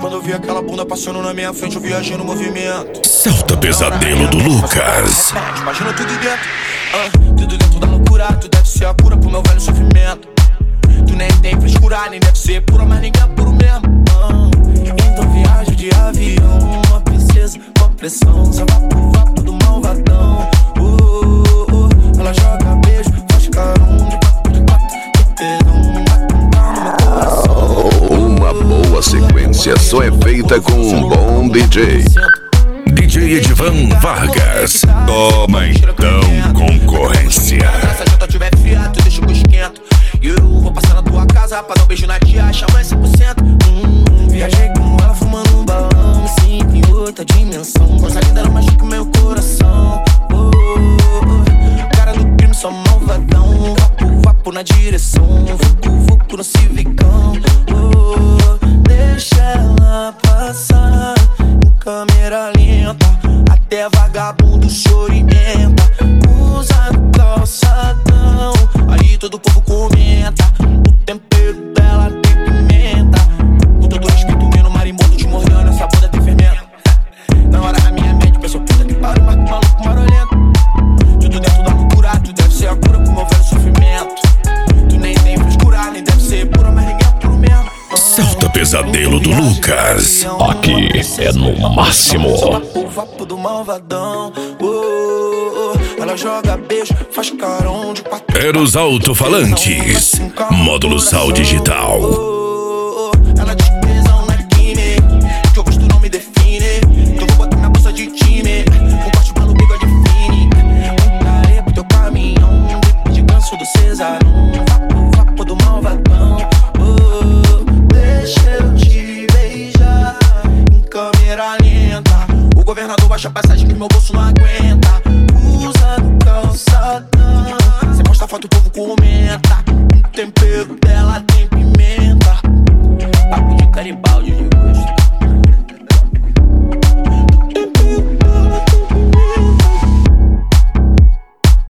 Quando eu vi aquela bunda passando na minha frente, eu viajei no movimento. Solta Pesadelo do Lucas. Imagina tudo dentro, tudo dentro da loucura. Tu deve ser a cura pro meu velho sofrimento. Tu nem tem frescura, nem deve ser pura, mas ninguém é puro mesmo. Então viaja de avião, uma princesa com a pressão, só vapo do malvadão. Ela joga beijo, faz carão de quatro, que pedão, uma boa sequência só é feita com um bom DJ. DJ Edivan Vargas. Toma então, concorrência. Se a janta tiver fria, tu deixa que eu esquento. E eu vou passar na tua casa pra dar um beijo na tia, chama 100%. Viajei com ela fumando um balão, me sinto em outra dimensão. Coisa linda, ela machuca o meu coração. Cara do crime, só malvadão. Vapo na direção, vucu no civicão. Deixa ela passar em câmera lenta, até vagabundo chorienta. Usa no calçadão, aí todo o povo comenta. O tempero dela tem pimenta. Com todo respeito, menino marimbondo te mordendo, essa bunda tem fermento. Na hora da minha mente, pensou puta que pariu, mas que maluco marolento. Tudo dentro da loucura, tu deve ser a cura pro meu velho sofrimento. Tu nem tem frescura, nem deve ser pura, mas ninguém é puro mesmo. Solta Pesadelo do Lucas. Aqui é no máximo. O vapo do malvadão. Ela joga beijo, faz carão de quatro. Eros Alto-Falantes. Módulo Sal Digital. Ela diz tesão na quine, que o gosto não me define. Então vou botar minha bolsa de time, um corte pelo bigode fine. Um carê pro teu caminhão, de ganso do Cesarão. Vapo do malvadão. Deixa eu te beijar em câmera lenta. O governador baixa a passagem que meu bolso não aguenta. Usa no calçadão, cê posta foto, o povo comenta. O tempero dela tem pimenta. Papo de caribaldi de gosto.